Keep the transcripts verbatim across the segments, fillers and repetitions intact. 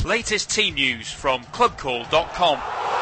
Latest team news from club call dot com.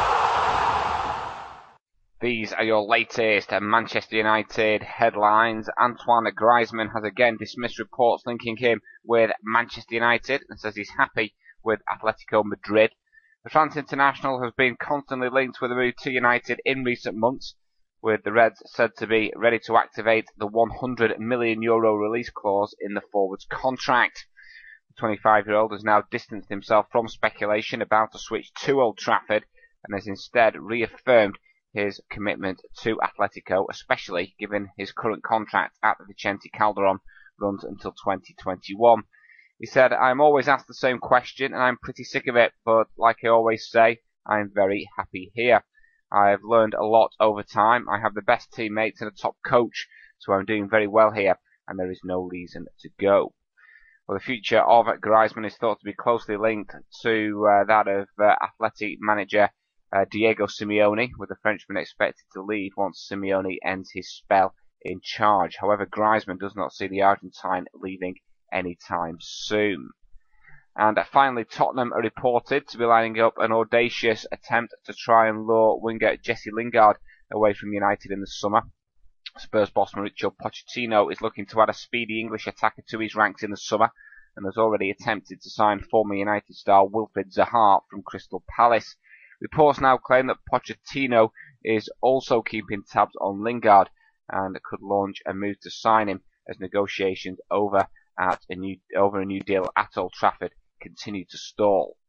These are your latest Manchester United headlines. Antoine Griezmann has again dismissed reports linking him with Manchester United and says he's happy with Atletico Madrid. The France international has been constantly linked with a move to United in recent months, with the Reds said to be ready to activate the one hundred million euro release clause in the forward's contract. The twenty-five-year-old has now distanced himself from speculation about a switch to Old Trafford and has instead reaffirmed his commitment to Atletico, especially given his current contract at the Vicente Calderon runs until twenty twenty-one. He said, "I'm always asked the same question and I'm pretty sick of it, but like I always say, I'm very happy here. I've learned a lot over time. I have the best teammates and a top coach, so I'm doing very well here and there is no reason to go." Well, the future of Griezmann is thought to be closely linked to uh, that of uh, Athletic manager Uh, Diego Simeone, with the Frenchman expected to leave once Simeone ends his spell in charge. However, Griezmann does not see the Argentine leaving anytime soon. And uh, finally, Tottenham are reported to be lining up an audacious attempt to try and lure winger Jesse Lingard away from United in the summer. Spurs boss Mauricio Pochettino is looking to add a speedy English attacker to his ranks in the summer and has already attempted to sign former United star Wilfried Zaha from Crystal Palace. Reports now claim that Pochettino is also keeping tabs on Lingard and could launch a move to sign him as negotiations over at a new over a new deal at Old Trafford continue to stall.